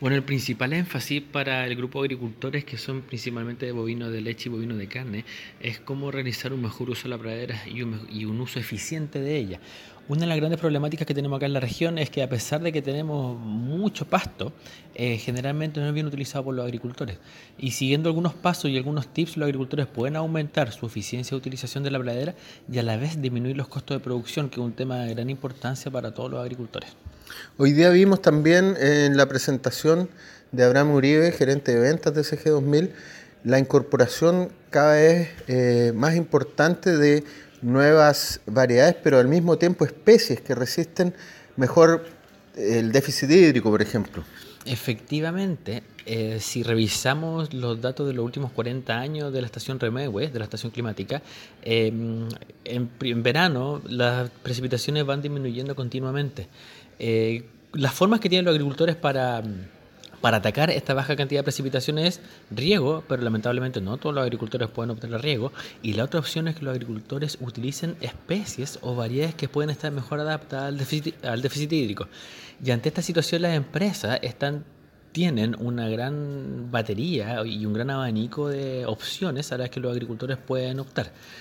Bueno, el principal énfasis para el grupo de agricultores que son principalmente de bovino de leche y bovino de carne es cómo realizar un mejor uso de la pradera y un uso eficiente de ella. Una de las grandes problemáticas que tenemos acá en la región es que a pesar de que tenemos mucho pasto, generalmente no es bien utilizado por los agricultores. Y siguiendo algunos pasos y algunos tips, los agricultores pueden aumentar su eficiencia de utilización de la pradera y a la vez disminuir los costos de producción, que es un tema de gran importancia para todos los agricultores. Hoy día vimos también en la presentación de Abraham Uribe, gerente de ventas de CG 2000, la incorporación cada vez más importante de nuevas variedades, pero al mismo tiempo especies que resisten mejor el déficit hídrico, por ejemplo. Efectivamente, si revisamos los datos de los últimos 40 años de la estación Remegue, de la estación climática, en verano las precipitaciones van disminuyendo continuamente. Las formas que tienen los agricultores para atacar esta baja cantidad de precipitaciones es riego, pero lamentablemente no todos los agricultores pueden obtener riego. Y la otra opción es que los agricultores utilicen especies o variedades que pueden estar mejor adaptadas al déficit hídrico. Y ante esta situación las empresas tienen una gran batería y un gran abanico de opciones a las que los agricultores pueden optar.